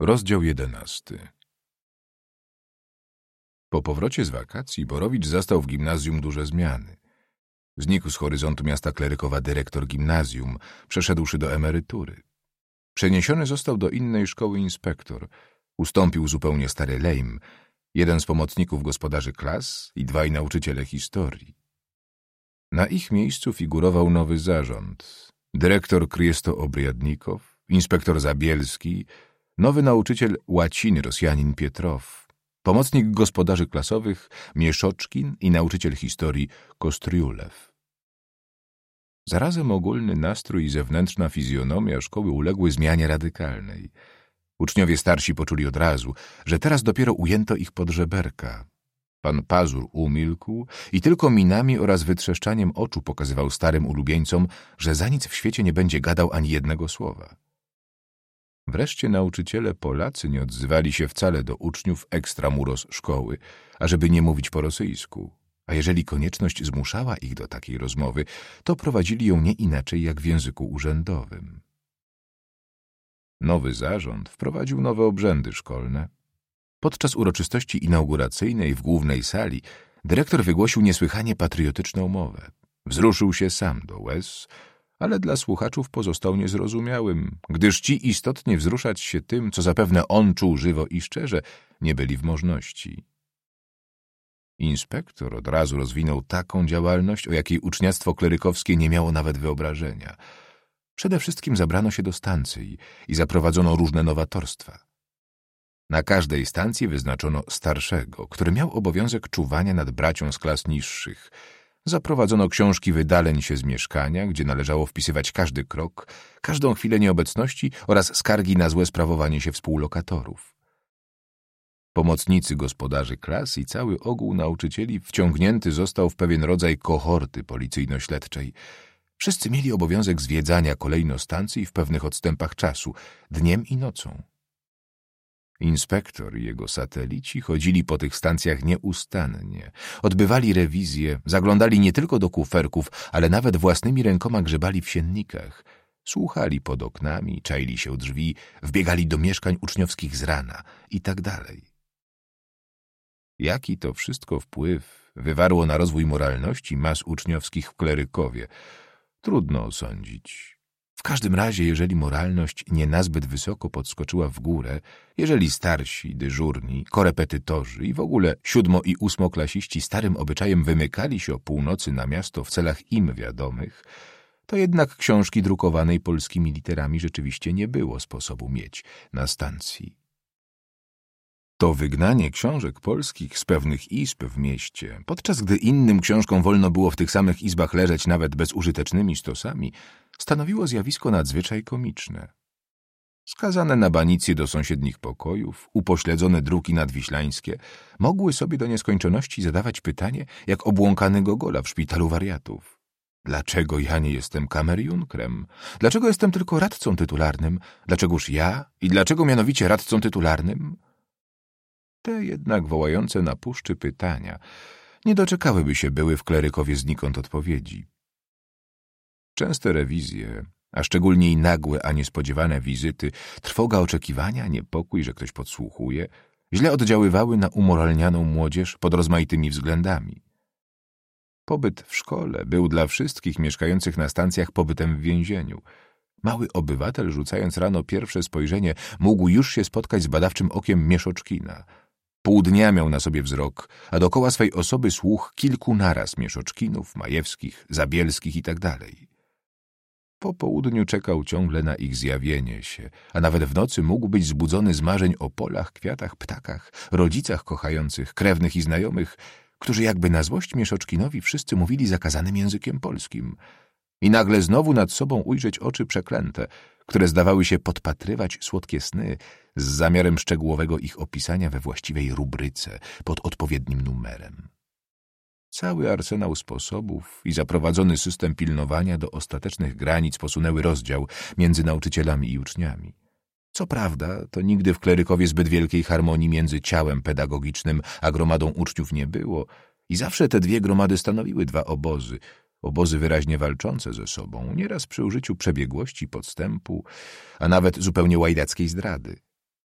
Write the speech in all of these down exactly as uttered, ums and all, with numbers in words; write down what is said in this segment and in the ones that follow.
Rozdział jedenasty. Po powrocie z wakacji Borowicz zastał w gimnazjum duże zmiany. Znikł z horyzontu miasta Klerykowa dyrektor gimnazjum, przeszedłszy do emerytury. Przeniesiony został do innej szkoły inspektor. Ustąpił zupełnie stary Lejm, jeden z pomocników gospodarzy klas i dwaj nauczyciele historii. Na ich miejscu figurował nowy zarząd. Dyrektor Kryjesto-Obriadnikow, inspektor Zabielski, nowy nauczyciel łaciny Rosjanin Pietrow, pomocnik gospodarzy klasowych Mieszoczkin i nauczyciel historii Kostriulew. Zarazem ogólny nastrój i zewnętrzna fizjonomia szkoły uległy zmianie radykalnej. Uczniowie starsi poczuli od razu, że teraz dopiero ujęto ich pod żeberka. Pan Pazur umilkł i tylko minami oraz wytrzeszczaniem oczu pokazywał starym ulubieńcom, że za nic w świecie nie będzie gadał ani jednego słowa. Wreszcie nauczyciele Polacy nie odzywali się wcale do uczniów ekstramuros szkoły, ażeby nie mówić po rosyjsku, a jeżeli konieczność zmuszała ich do takiej rozmowy, to prowadzili ją nie inaczej jak w języku urzędowym. Nowy zarząd wprowadził nowe obrzędy szkolne. Podczas uroczystości inauguracyjnej w głównej sali dyrektor wygłosił niesłychanie patriotyczną mowę. Wzruszył się sam do łez, ale dla słuchaczów pozostał niezrozumiałym, gdyż ci istotnie wzruszać się tym, co zapewne on czuł żywo i szczerze, nie byli w możności. Inspektor od razu rozwinął taką działalność, o jakiej uczniactwo klerykowskie nie miało nawet wyobrażenia. Przede wszystkim zabrano się do stacji i zaprowadzono różne nowatorstwa. Na każdej stacji wyznaczono starszego, który miał obowiązek czuwania nad bracią z klas niższych. Zaprowadzono książki wydaleń się z mieszkania, gdzie należało wpisywać każdy krok, każdą chwilę nieobecności oraz skargi na złe sprawowanie się współlokatorów. Pomocnicy gospodarzy klas i cały ogół nauczycieli wciągnięty został w pewien rodzaj kohorty policyjno-śledczej. Wszyscy mieli obowiązek zwiedzania kolejno stacji w pewnych odstępach czasu, dniem i nocą. Inspektor i jego satelici chodzili po tych stacjach nieustannie, odbywali rewizje, zaglądali nie tylko do kuferków, ale nawet własnymi rękoma grzebali w siennikach, słuchali pod oknami, czaili się u drzwi, wbiegali do mieszkań uczniowskich z rana i tak dalej. Jaki to wszystko wpływ wywarło na rozwój moralności mas uczniowskich w Klerykowie, trudno osądzić. W każdym razie, jeżeli moralność nie nazbyt wysoko podskoczyła w górę, jeżeli starsi, dyżurni, korepetytorzy i w ogóle siódmo- i ósmoklasiści starym obyczajem wymykali się o północy na miasto w celach im wiadomych, to jednak książki drukowanej polskimi literami rzeczywiście nie było sposobu mieć na stacji. To wygnanie książek polskich z pewnych izb w mieście, podczas gdy innym książkom wolno było w tych samych izbach leżeć nawet bezużytecznymi stosami, stanowiło zjawisko nadzwyczaj komiczne. Skazane na banicję do sąsiednich pokojów, upośledzone druki nadwiślańskie mogły sobie do nieskończoności zadawać pytanie, jak obłąkany Gogola w szpitalu wariatów. Dlaczego ja nie jestem kamerjunkrem? Dlaczego jestem tylko radcą tytularnym? Dlaczegoż ja? I dlaczego mianowicie radcą tytularnym? Te jednak wołające na puszczy pytania nie doczekałyby się były w Klerykowie znikąd odpowiedzi. Częste rewizje, a szczególnie i nagłe, a niespodziewane wizyty, trwoga oczekiwania, niepokój, że ktoś podsłuchuje, źle oddziaływały na umoralnianą młodzież pod rozmaitymi względami. Pobyt w szkole był dla wszystkich mieszkających na stacjach pobytem w więzieniu. Mały obywatel, rzucając rano pierwsze spojrzenie, mógł już się spotkać z badawczym okiem Mieszoczkina. Pół dnia miał na sobie wzrok, a dookoła swej osoby słuch kilku naraz Mieszoczkinów, Majewskich, Zabielskich i tak dalej. Po południu czekał ciągle na ich zjawienie się, a nawet w nocy mógł być zbudzony z marzeń o polach, kwiatach, ptakach, rodzicach kochających, krewnych i znajomych, którzy jakby na złość Mieszoczkinowi wszyscy mówili zakazanym językiem polskim. I nagle znowu nad sobą ujrzeć oczy przeklęte, które zdawały się podpatrywać słodkie sny z zamiarem szczegółowego ich opisania we właściwej rubryce pod odpowiednim numerem. Cały arsenał sposobów i zaprowadzony system pilnowania do ostatecznych granic posunęły rozdział między nauczycielami i uczniami. Co prawda, to nigdy w Klerykowie zbyt wielkiej harmonii między ciałem pedagogicznym a gromadą uczniów nie było i zawsze te dwie gromady stanowiły dwa obozy, obozy wyraźnie walczące ze sobą, nieraz przy użyciu przebiegłości, podstępu, a nawet zupełnie łajdackiej zdrady.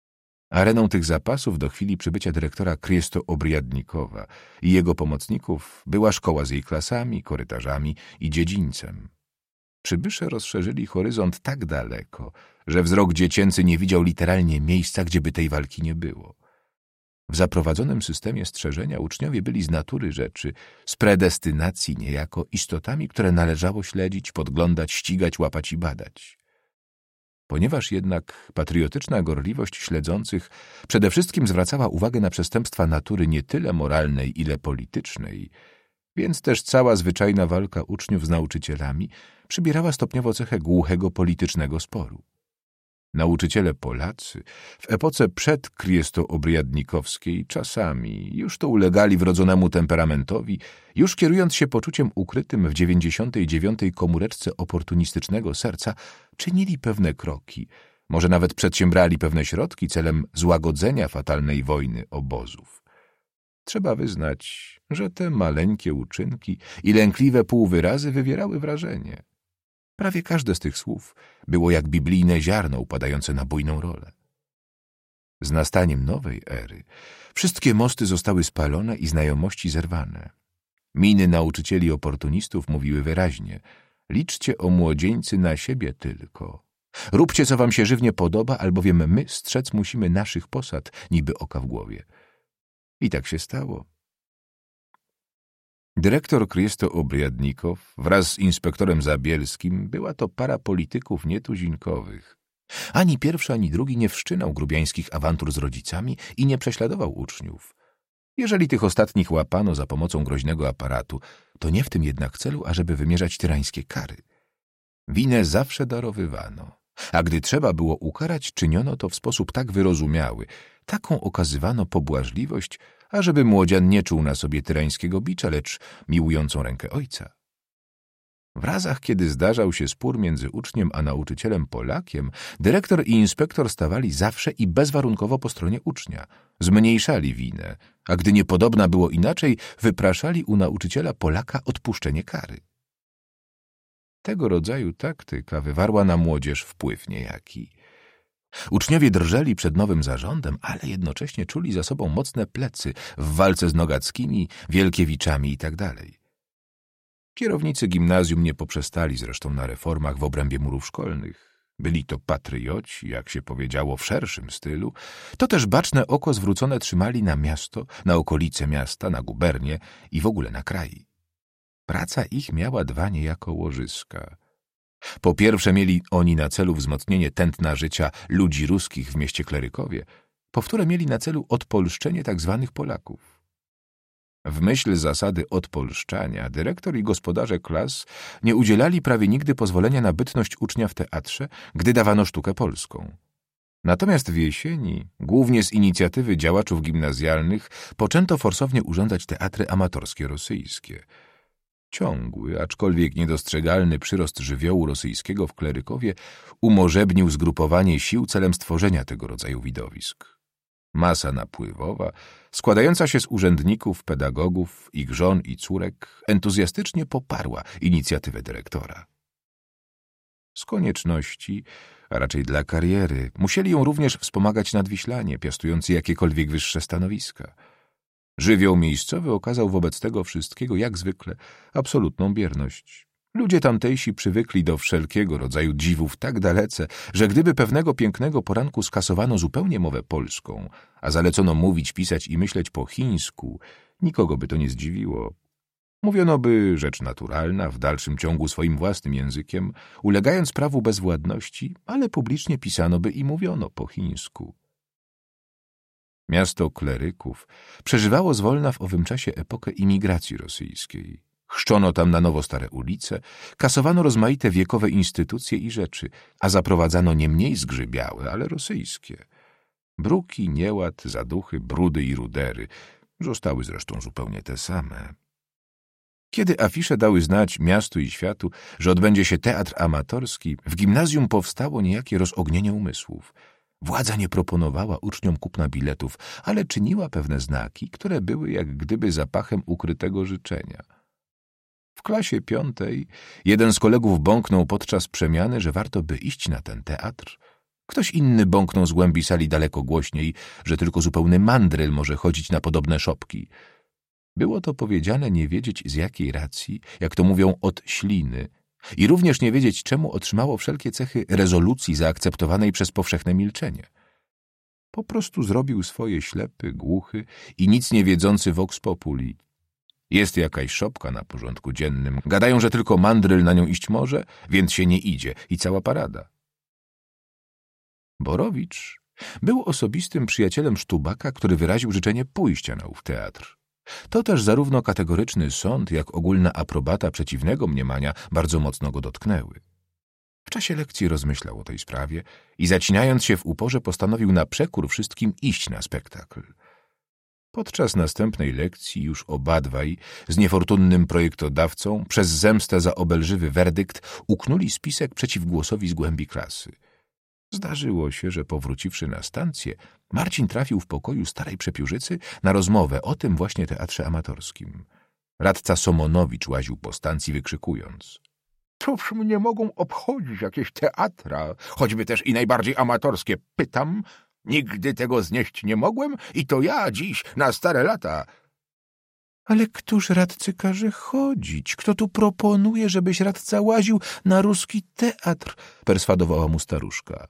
Areną tych zapasów do chwili przybycia dyrektora Kriesto Obriadnikowa i jego pomocników była szkoła z jej klasami, korytarzami i dziedzińcem. Przybysze rozszerzyli horyzont tak daleko, że wzrok dziecięcy nie widział literalnie miejsca, gdzieby tej walki nie było. W zaprowadzonym systemie strzeżenia uczniowie byli z natury rzeczy, z predestynacji niejako, istotami, które należało śledzić, podglądać, ścigać, łapać i badać. Ponieważ jednak patriotyczna gorliwość śledzących przede wszystkim zwracała uwagę na przestępstwa natury nie tyle moralnej, ile politycznej, więc też cała zwyczajna walka uczniów z nauczycielami przybierała stopniowo cechę głuchego politycznego sporu. Nauczyciele Polacy w epoce przedkriesto-obriadnikowskiej czasami już to ulegali wrodzonemu temperamentowi, już kierując się poczuciem ukrytym w dziewięćdziesiątej dziewiątej komóreczce oportunistycznego serca, czynili pewne kroki, może nawet przedsiębrali pewne środki celem złagodzenia fatalnej wojny obozów. Trzeba wyznać, że te maleńkie uczynki i lękliwe półwyrazy wywierały wrażenie. Prawie każde z tych słów było jak biblijne ziarno upadające na bujną rolę. Z nastaniem nowej ery wszystkie mosty zostały spalone i znajomości zerwane. Miny nauczycieli oportunistów mówiły wyraźnie: liczcie o młodzieńcy na siebie tylko. Róbcie, co wam się żywnie podoba, albowiem my strzec musimy naszych posad, niby oka w głowie. I tak się stało. Dyrektor Kriesto Obriadnikow wraz z inspektorem Zabielskim była to para polityków nietuzinkowych. Ani pierwszy, ani drugi nie wszczynał grubiańskich awantur z rodzicami i nie prześladował uczniów. Jeżeli tych ostatnich łapano za pomocą groźnego aparatu, to nie w tym jednak celu, ażeby wymierzać tyrańskie kary. Winę zawsze darowywano, a gdy trzeba było ukarać, czyniono to w sposób tak wyrozumiały, taką okazywano pobłażliwość, ażeby młodzian nie czuł na sobie tyrańskiego bicza, lecz miłującą rękę ojca. W razach, kiedy zdarzał się spór między uczniem a nauczycielem Polakiem, dyrektor i inspektor stawali zawsze i bezwarunkowo po stronie ucznia, zmniejszali winę, a gdy niepodobna było inaczej, wypraszali u nauczyciela Polaka odpuszczenie kary. Tego rodzaju taktyka wywarła na młodzież wpływ niejaki. Uczniowie drżeli przed nowym zarządem, ale jednocześnie czuli za sobą mocne plecy w walce z Nogackimi, Wielkiewiczami itd. Kierownicy gimnazjum nie poprzestali zresztą na reformach w obrębie murów szkolnych. Byli to patrioci, jak się powiedziało, w szerszym stylu. To też baczne oko zwrócone trzymali na miasto, na okolice miasta, na gubernię i w ogóle na kraj. Praca ich miała dwa niejako łożyska. Po pierwsze mieli oni na celu wzmocnienie tętna życia ludzi ruskich w mieście Klerykowie, po wtóre mieli na celu odpolszczenie tak zwanych Polaków. W myśl zasady odpolszczania dyrektor i gospodarze klas nie udzielali prawie nigdy pozwolenia na bytność ucznia w teatrze, gdy dawano sztukę polską. Natomiast w jesieni, głównie z inicjatywy działaczów gimnazjalnych, poczęto forsownie urządzać teatry amatorskie rosyjskie. Ciągły, aczkolwiek niedostrzegalny przyrost żywiołu rosyjskiego w Klerykowie umożebnił zgrupowanie sił celem stworzenia tego rodzaju widowisk. Masa napływowa, składająca się z urzędników, pedagogów, ich żon i córek, entuzjastycznie poparła inicjatywę dyrektora. Z konieczności, a raczej dla kariery, musieli ją również wspomagać nadwiślanie, piastujący jakiekolwiek wyższe stanowiska. Żywioł miejscowy okazał wobec tego wszystkiego, jak zwykle, absolutną bierność. Ludzie tamtejsi przywykli do wszelkiego rodzaju dziwów tak dalece, że gdyby pewnego pięknego poranku skasowano zupełnie mowę polską, a zalecono mówić, pisać i myśleć po chińsku, nikogo by to nie zdziwiło. Mówiono by rzecz naturalna, w dalszym ciągu swoim własnym językiem, ulegając prawu bezwładności, ale publicznie pisano by i mówiono po chińsku. Miasto Kleryków przeżywało zwolna w owym czasie epokę imigracji rosyjskiej. Chrzczono tam na nowo stare ulice, kasowano rozmaite wiekowe instytucje i rzeczy, a zaprowadzano nie mniej zgrzybiałe, ale rosyjskie. Bruki, nieład, zaduchy, brudy i rudery zostały zresztą zupełnie te same. Kiedy afisze dały znać miastu i światu, że odbędzie się teatr amatorski, w gimnazjum powstało niejakie rozognienie umysłów. Władza nie proponowała uczniom kupna biletów, ale czyniła pewne znaki, które były jak gdyby zapachem ukrytego życzenia. W klasie piątej jeden z kolegów bąknął podczas przemiany, że warto by iść na ten teatr, Ktoś inny bąknął z głębi sali daleko głośniej, że tylko zupełny mandryl może chodzić na podobne szopki. Było to powiedziane nie wiedzieć z jakiej racji, jak to mówią, od śliny, i również nie wiedzieć, czemu otrzymało wszelkie cechy rezolucji zaakceptowanej przez powszechne milczenie. Po prostu zrobił swoje ślepy, głuchy i nic nie wiedzący vox populi. Jest jakaś szopka na porządku dziennym. Gadają, że tylko mandryl na nią iść może, więc się nie idzie i cała parada. Borowicz był osobistym przyjacielem Sztubaka, który wyraził życzenie pójścia na ów teatr. To też zarówno kategoryczny sąd, jak ogólna aprobata przeciwnego mniemania bardzo mocno go dotknęły. W czasie lekcji rozmyślał o tej sprawie i zacinając się w uporze postanowił na przekór wszystkim iść na spektakl. Podczas następnej lekcji już obadwaj z niefortunnym projektodawcą przez zemstę za obelżywy werdykt uknuli spisek przeciw głosowi z głębi klasy. Zdarzyło się, że powróciwszy na stację, Marcin trafił w pokoju starej przepiórzycy na rozmowę o tym właśnie teatrze amatorskim. Radca Somonowicz łaził po stacji wykrzykując: Cóż mnie mogą obchodzić jakieś teatra, choćby też i najbardziej amatorskie? Pytam, nigdy tego znieść nie mogłem i to ja dziś, na stare lata. Ale któż radcy każe chodzić? Kto tu proponuje, żebyś radca łaził na ruski teatr? Perswadowała mu staruszka.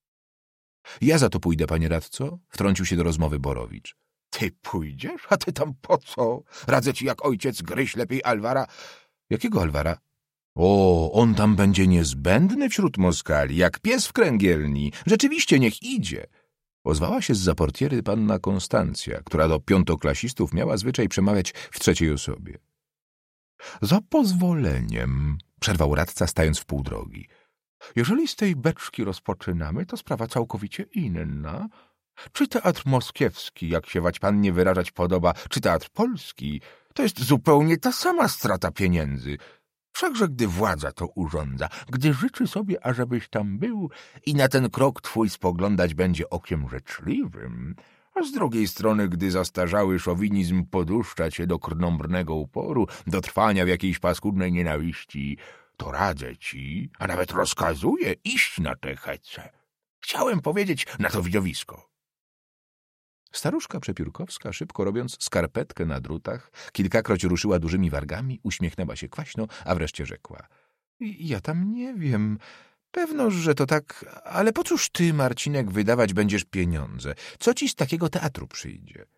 Ja za to pójdę, panie radco, wtrącił się do rozmowy Borowicz. Ty pójdziesz? A ty tam po co? Radzę ci jak ojciec, gryź lepiej Alwara. Jakiego Alwara? O, on tam będzie niezbędny wśród Moskali, jak pies w kręgielni. Rzeczywiście, niech idzie. Ozwała się zza portiery panna Konstancja, która do piątoklasistów miała zwyczaj przemawiać w trzeciej osobie. Za pozwoleniem, przerwał radca, stając w pół drogi. Jeżeli z tej beczki rozpoczynamy, to sprawa całkowicie inna. Czy teatr moskiewski, jak się wać pannie wyrażać podoba, czy teatr polski, to jest zupełnie ta sama strata pieniędzy. Wszakże gdy władza to urządza, gdy życzy sobie, ażebyś tam był i na ten krok twój spoglądać będzie okiem życzliwym, a z drugiej strony, gdy zastarzały szowinizm poduszcza cię do krnąbrnego uporu, do trwania w jakiejś paskudnej nienawiści, to radzę ci, a nawet rozkazuję iść na te hece. Chciałem powiedzieć na to widowisko. Staruszka przepiórkowska, szybko robiąc skarpetkę na drutach, kilkakroć ruszyła dużymi wargami, uśmiechnęła się kwaśno, a wreszcie rzekła. Ja tam nie wiem. Pewno, że to tak, ale po cóż ty, Marcinek, wydawać będziesz pieniądze? Co ci z takiego teatru przyjdzie?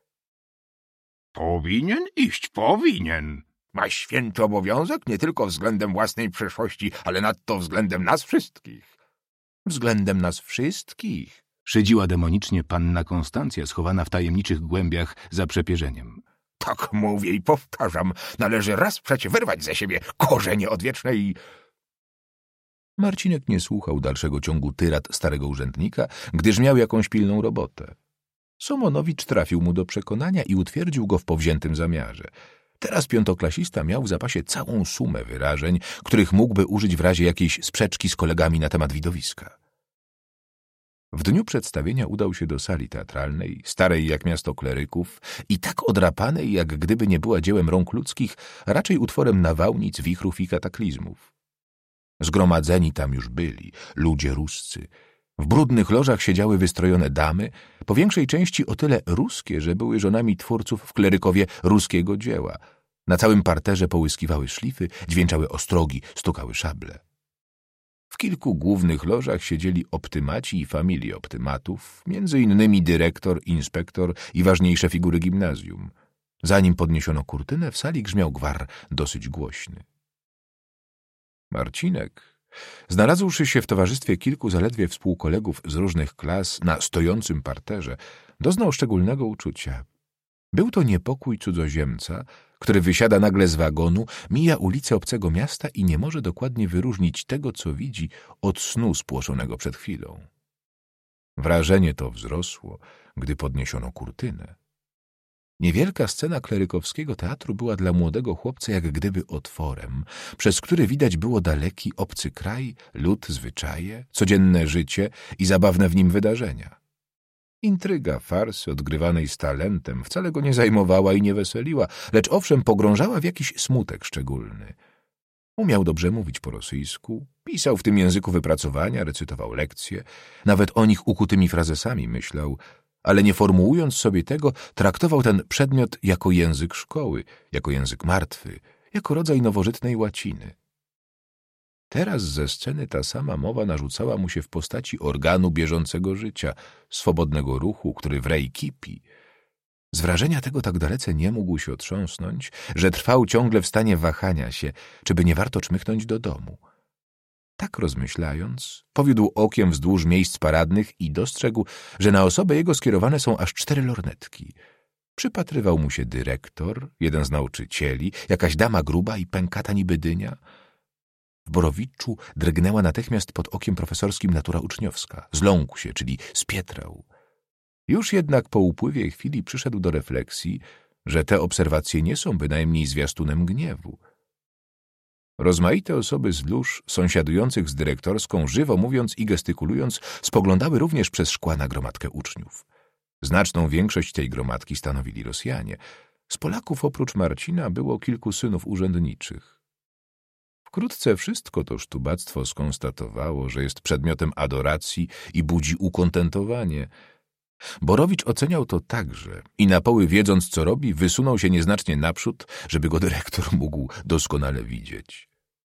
Powinien iść, powinien. Ma święty obowiązek nie tylko względem własnej przyszłości, ale nadto względem nas wszystkich. Względem nas wszystkich? Szydziła demonicznie panna Konstancja, schowana w tajemniczych głębiach za przepierzeniem. Tak mówię i powtarzam, należy raz przecie wyrwać ze siebie korzenie odwieczne i... Marcinek nie słuchał dalszego ciągu tyrad starego urzędnika, gdyż miał jakąś pilną robotę. Somonowicz trafił mu do przekonania i utwierdził go w powziętym zamiarze. Teraz piątoklasista miał w zapasie całą sumę wyrażeń, których mógłby użyć w razie jakiejś sprzeczki z kolegami na temat widowiska. W dniu przedstawienia udał się do sali teatralnej, starej jak miasto kleryków i tak odrapanej, jak gdyby nie była dziełem rąk ludzkich, raczej utworem nawałnic, wichrów i kataklizmów. Zgromadzeni tam już byli ludzie ruscy. W brudnych lożach siedziały wystrojone damy, po większej części o tyle ruskie, że były żonami twórców w Klerykowie ruskiego dzieła. Na całym parterze połyskiwały szlify, dźwięczały ostrogi, stukały szable. W kilku głównych lożach siedzieli optymaci i familie optymatów, między innymi dyrektor, inspektor i ważniejsze figury gimnazjum. Zanim podniesiono kurtynę, w sali grzmiał gwar dosyć głośny. Marcinek, znalazłszy się w towarzystwie kilku zaledwie współkolegów z różnych klas na stojącym parterze, doznał szczególnego uczucia. Był to niepokój cudzoziemca, który wysiada nagle z wagonu, mija ulicę obcego miasta i nie może dokładnie wyróżnić tego, co widzi, od snu spłoszonego przed chwilą. Wrażenie to wzrosło, gdy podniesiono kurtynę. Niewielka scena klerykowskiego teatru była dla młodego chłopca jak gdyby otworem, przez który widać było daleki, obcy kraj, lud, zwyczaje, codzienne życie i zabawne w nim wydarzenia. Intryga farsy odgrywanej z talentem wcale go nie zajmowała i nie weseliła, lecz owszem pogrążała w jakiś smutek szczególny. Umiał dobrze mówić po rosyjsku, pisał w tym języku wypracowania, recytował lekcje, nawet o nich ukutymi frazesami myślał, ale nie formułując sobie tego, traktował ten przedmiot jako język szkoły, jako język martwy, jako rodzaj nowożytnej łaciny. Teraz ze sceny ta sama mowa narzucała mu się w postaci organu bieżącego życia, swobodnego ruchu, który wrej kipi. Z wrażenia tego tak dalece nie mógł się otrząsnąć, że trwał ciągle w stanie wahania się, czy by nie warto czmychnąć do domu. Tak rozmyślając, powiódł okiem wzdłuż miejsc paradnych i dostrzegł, że na osobę jego skierowane są aż cztery lornetki. Przypatrywał mu się dyrektor, jeden z nauczycieli, jakaś dama gruba i pękata niby dynia. W Borowiczu drgnęła natychmiast pod okiem profesorskim natura uczniowska. Zląkł się, czyli spietrał. Już jednak po upływie chwili przyszedł do refleksji, że te obserwacje nie są bynajmniej zwiastunem gniewu. Rozmaite osoby z lóż sąsiadujących z dyrektorską, żywo mówiąc i gestykulując, spoglądały również przez szkła na gromadkę uczniów. Znaczną większość tej gromadki stanowili Rosjanie. Z Polaków oprócz Marcina było kilku synów urzędniczych. Wkrótce wszystko to sztubactwo skonstatowało, że jest przedmiotem adoracji i budzi ukontentowanie. Borowicz oceniał to także i na poły wiedząc, co robi, wysunął się nieznacznie naprzód, żeby go dyrektor mógł doskonale widzieć.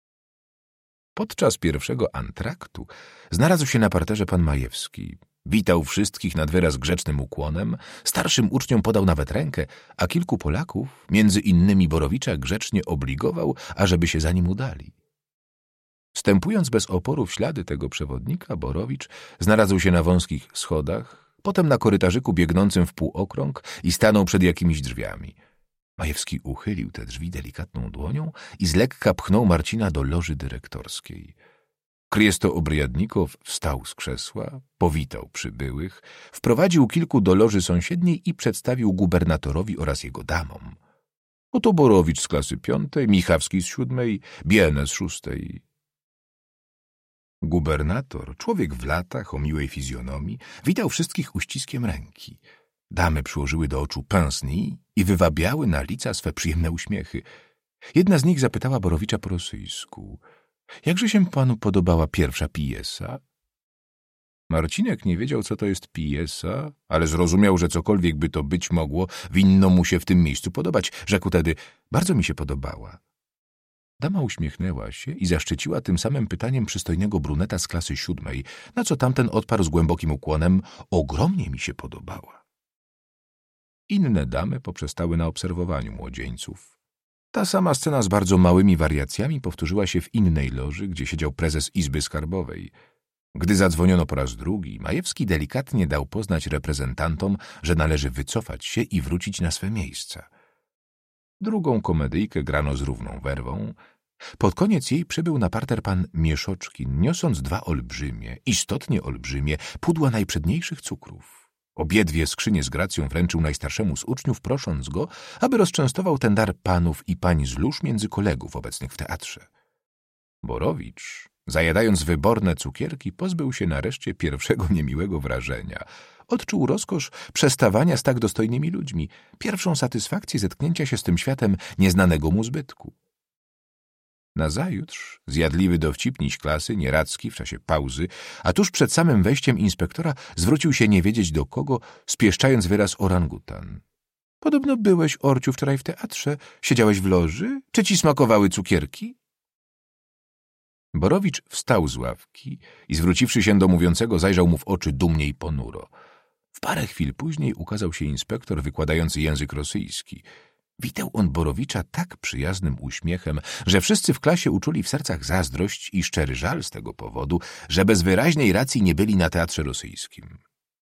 Podczas pierwszego antraktu znalazł się na parterze pan Majewski. Witał wszystkich nad wyraz grzecznym ukłonem, starszym uczniom podał nawet rękę, a kilku Polaków, między innymi Borowicza, grzecznie obligował, ażeby się za nim udali. Wstępując bez oporu w ślady tego przewodnika, Borowicz znalazł się na wąskich schodach, potem na korytarzyku biegnącym w półokrąg i stanął przed jakimiś drzwiami. Majewski uchylił te drzwi delikatną dłonią i z lekka pchnął Marcina do loży dyrektorskiej. Kryjesto Obriadnikow wstał z krzesła, powitał przybyłych, wprowadził kilku do loży sąsiedniej i przedstawił gubernatorowi oraz jego damom. Oto Borowicz z klasy piątej, Michawski z siódmej, Biene z szóstej. Gubernator, człowiek w latach, o miłej fizjonomii, witał wszystkich uściskiem ręki. Damy przyłożyły do oczu pince-nez i wywabiały na lica swe przyjemne uśmiechy. Jedna z nich zapytała Borowicza po rosyjsku: jakże się panu podobała pierwsza pijesa? Marcinek nie wiedział, co to jest pijesa, ale zrozumiał, że cokolwiek by to być mogło, winno mu się w tym miejscu podobać. Rzekł tedy: bardzo mi się podobała. Dama uśmiechnęła się i zaszczyciła tym samym pytaniem przystojnego bruneta z klasy siódmej, na co tamten odparł z głębokim ukłonem: ogromnie mi się podobała. Inne damy poprzestały na obserwowaniu młodzieńców. Ta sama scena z bardzo małymi wariacjami powtórzyła się w innej loży, gdzie siedział prezes Izby Skarbowej. Gdy zadzwoniono po raz drugi, Majewski delikatnie dał poznać reprezentantom, że należy wycofać się i wrócić na swe miejsca. Drugą komedyjkę grano z równą werwą. Pod koniec jej przybył na parter pan Mieszoczkin, niosąc dwa olbrzymie, istotnie olbrzymie, pudła najprzedniejszych cukrów. Obiedwie skrzynie z gracją wręczył najstarszemu z uczniów, prosząc go, aby rozczęstował ten dar panów i pań z lóż między kolegów obecnych w teatrze. Borowicz, zajadając wyborne cukierki, pozbył się nareszcie pierwszego niemiłego wrażenia. Odczuł rozkosz przestawania z tak dostojnymi ludźmi, pierwszą satysfakcję zetknięcia się z tym światem nieznanego mu zbytku. Nazajutrz zjadliwy dowcipniś klasy, Nieradzki, w czasie pauzy, a tuż przed samym wejściem inspektora zwrócił się nie wiedzieć do kogo, spieszczając wyraz orangutan. Podobno byłeś, Orciu, wczoraj w teatrze? Siedziałeś w loży? Czy ci smakowały cukierki? Borowicz wstał z ławki i zwróciwszy się do mówiącego, zajrzał mu w oczy dumnie i ponuro. W parę chwil później ukazał się inspektor wykładający język rosyjski. Witał on Borowicza tak przyjaznym uśmiechem, że wszyscy w klasie uczuli w sercach zazdrość i szczery żal z tego powodu, że bez wyraźnej racji nie byli na teatrze rosyjskim.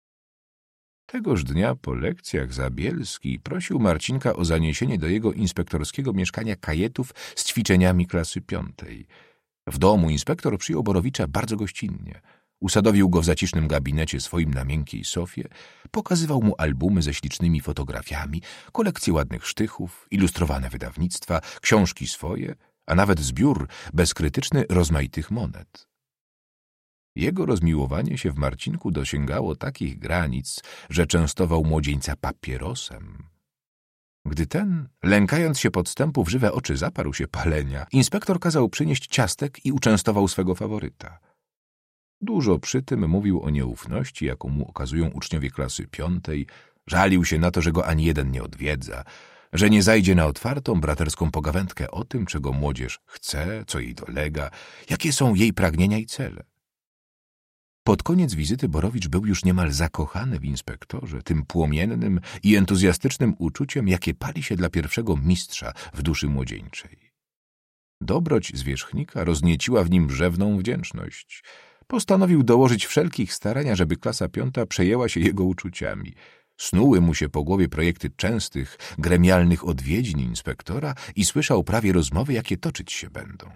Tegoż dnia po lekcjach Zabielski prosił Marcinka o zaniesienie do jego inspektorskiego mieszkania kajetów z ćwiczeniami klasy piątej. W domu inspektor przyjął Borowicza bardzo gościnnie. Usadowił go w zacisznym gabinecie swoim na miękkiej sofie, pokazywał mu albumy ze ślicznymi fotografiami, kolekcje ładnych sztychów, ilustrowane wydawnictwa, książki swoje, a nawet zbiór bezkrytyczny rozmaitych monet. Jego rozmiłowanie się w Marcinku dosięgało takich granic, że częstował młodzieńca papierosem. Gdy ten, lękając się podstępu, w żywe oczy zaparł się palenia, inspektor kazał przynieść ciastek i uczęstował swego faworyta. Dużo przy tym mówił o nieufności, jaką mu okazują uczniowie klasy piątej, żalił się na to, że go ani jeden nie odwiedza, że nie zajdzie na otwartą, braterską pogawędkę o tym, czego młodzież chce, co jej dolega, jakie są jej pragnienia i cele. Pod koniec wizyty Borowicz był już niemal zakochany w inspektorze, tym płomiennym i entuzjastycznym uczuciem, jakie pali się dla pierwszego mistrza w duszy młodzieńczej. Dobroć zwierzchnika roznieciła w nim rzewną wdzięczność. Postanowił dołożyć wszelkich starań, żeby klasa piąta przejęła się jego uczuciami. Snuły mu się po głowie projekty częstych, gremialnych odwiedzin inspektora i słyszał prawie rozmowy, jakie toczyć się będą.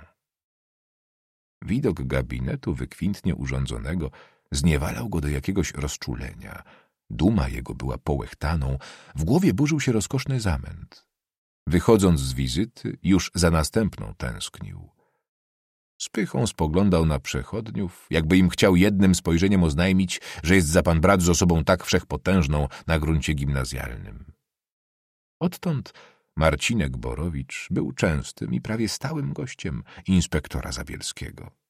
Widok gabinetu wykwintnie urządzonego zniewalał go do jakiegoś rozczulenia. Duma jego była połechtaną, w głowie burzył się rozkoszny zamęt. Wychodząc z wizyty, już za następną tęsknił. Z pychą spoglądał na przechodniów, jakby im chciał jednym spojrzeniem oznajmić, że jest za pan brat z osobą tak wszechpotężną na gruncie gimnazjalnym. Odtąd Marcinek Borowicz był częstym i prawie stałym gościem inspektora Zabielskiego.